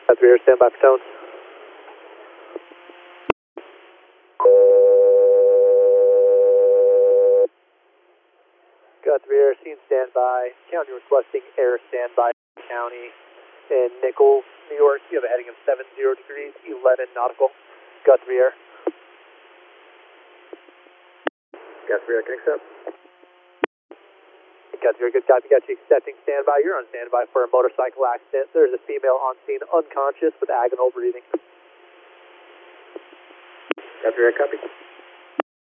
Guthrie Air, stand by for tone. Guthrie Air, scene standby. County requesting air standby. County in Nichols, New York. You have a heading of 70 degrees, 11 nautical. Guthrie Air. Guthrie Air, can accept. Guthrie Air, good copy. Got you accepting standby. You're on standby for a motorcycle accident. There's a female on scene unconscious with agonal breathing. Guthrie Air, copy.